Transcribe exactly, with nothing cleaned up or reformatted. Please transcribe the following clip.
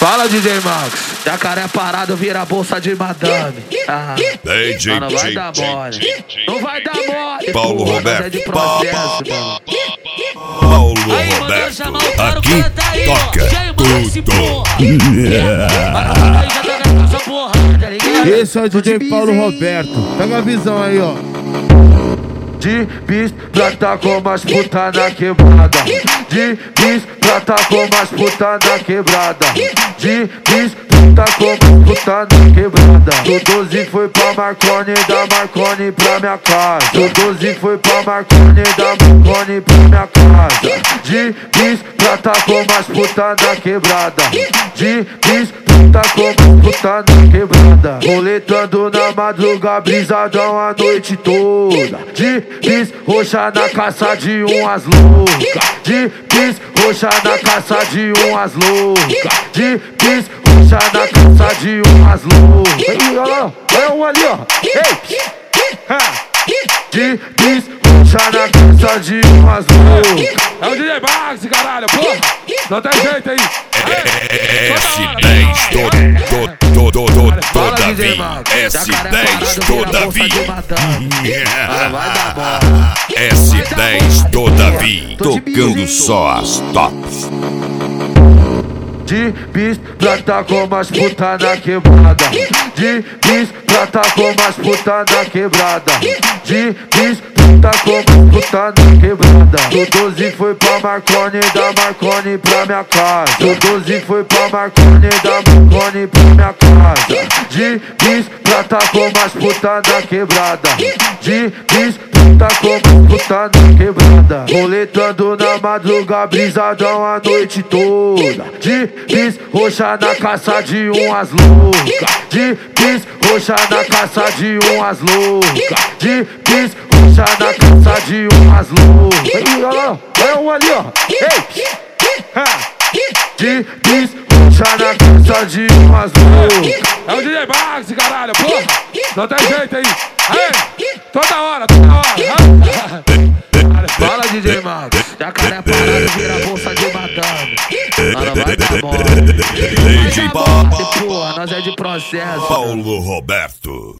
Fala, D J Max. Jacaré parado vira bolsa de madame. Ah, D J, não vai dar mole. Não vai dar mole. Paulo porra, Roberto. é de processo, mano. Paulo Aí, Roberto, mandou chamar o cara, o aqui cara tá aí, ó. toca Quem manda esse tudo. porra? Agora aí já tá gastando essa porra, tá ligado? Esse é o D J Paulo Roberto. Pega a visão aí, ó. De bis pra tá com umas puta na quebrada. De bis pra tá com umas puta na quebrada. De bis pra tá com umas puta na quebrada. Do doze foi pra Marconi, da Marconi pra minha casa. Do doze foi pra Marconi, da Marconi pra minha casa. De bis pra tá com umas puta na quebrada. De bis pra tá com umas puta na quebrada. Roletando na madruga, brisadão a noite toda. De bis roxa na caça de umas loucas. De bis roxa na caça de umas loucas. De bis roxa na caça de umas loucas. Aí, olha lá, olha um ali, ó. Ei, ha. De bis roxa na caça de umas loucas. É o D J Max, caralho, porra! Não tem jeito aí! S dez do, do, do, do, do, Fala, do D J Davi. Max. S Jacaré dez parado do vira bolsa Davi. de madame. Ah, vai dar bola. S dez do Davi. Tocando só as tops. De bis pra tá com umas puta na quebrada. De bis pra tá com umas puta na quebrada. De bis pra tá com umas puta na quebrada. Do doze foi pra Marconi, da Marconi pra minha casa. Do doze foi pra Marconi, da Marconi pra minha casa. De bis pra tá com umas puta na quebrada. De bis pra tá com umas puta na quebrada. Roletando na madruga, brisadão a noite toda. De bis roxa na caça de umas loucas. De bis roxa na caça de umas loucas. De bis roxa na caça de umas loucas. Aí, olha lá, olha um ali, ó. Ei, ha. De bis roxa na caça de umas loucas. É o D J Max, caralho, porra! Não tem jeito aí! Aí! Toda hora, toda hora! Fala, D J Max. Jacaré parado vira bolsa de madame. Mano, vai dar bola. D J Vai dar bola, porra, nós é de processo. Paulo Roberto.